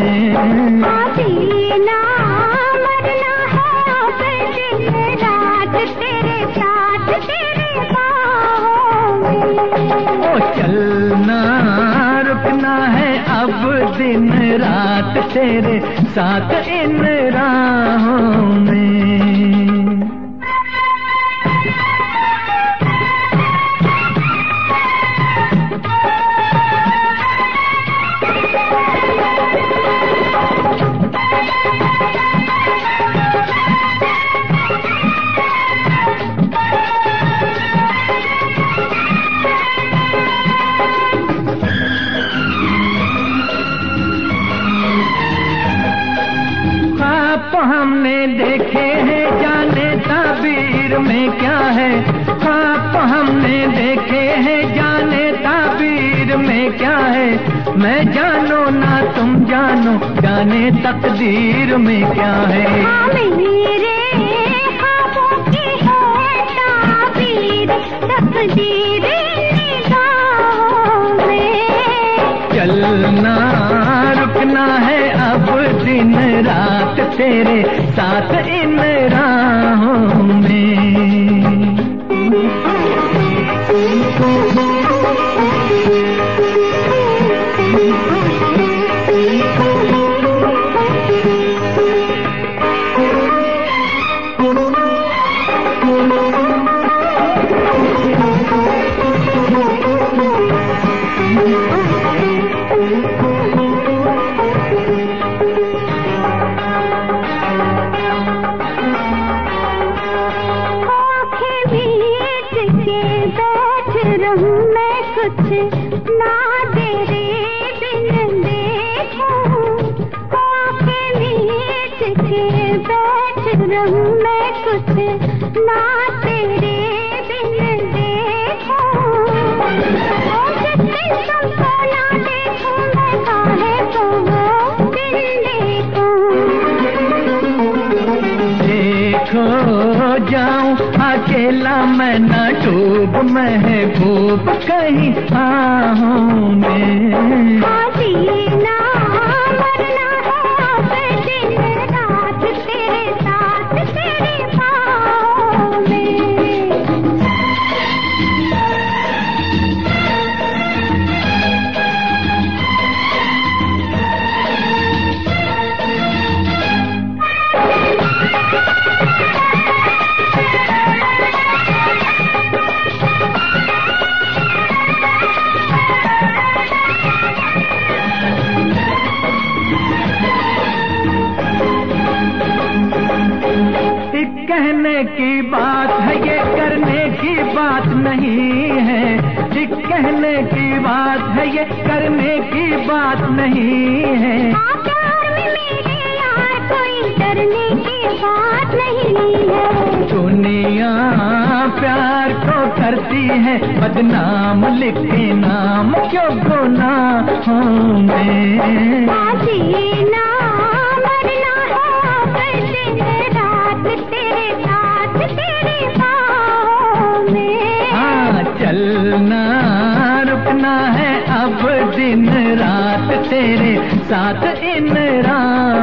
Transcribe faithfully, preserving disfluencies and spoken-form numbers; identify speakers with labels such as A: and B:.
A: में। जीना मरना है अब दिन रात तेरे साथ तेरे बाहों में।
B: ओ चलना रुकना है अब दिन रात तेरे साथ इन राहों में। ख्वाब हमने देखे हैं जाने ताबीर में क्या है। ख्वाब हमने देखे हैं जाने ताबीर में क्या है। मैं जानो ना तुम जानो जाने तकदीर में क्या है।
A: मेरे ख्वाबों की है ताबीर तकदीर निगाहों में।
B: चलना रुकना है अब दिन रात तेरे साथ इन राहों में।
A: मैं कुछ ना तेरे बिन देखूं। आँखें मीच के बैठ रहूं मैं कुछ ना तेरे बिन देखूं। जितने तुमको ना देखूं मैं काहे को वो दिन देखूं।
B: देखो जाऊं अकेला मैं न डूब महबूब कहीं आहों में।
A: जीना मरना है अब दिन रात तेरे साथ तेरे बाहों में।
B: कहने की बात है ये करने की बात नहीं है। एक कहने की बात है ये करने की बात नहीं है।
A: प्यार में मेरे यार कोई डरने की बात नहीं है।
B: दुनिया प्यार को करती है बदनाम लिखे नाम क्यों गुनाहों में।
A: जीना मरना है दिन रात तेरे साथ तेरे बाहों में।
B: हाँ चलना रुकना है अब दिन रात तेरे साथ इन राहों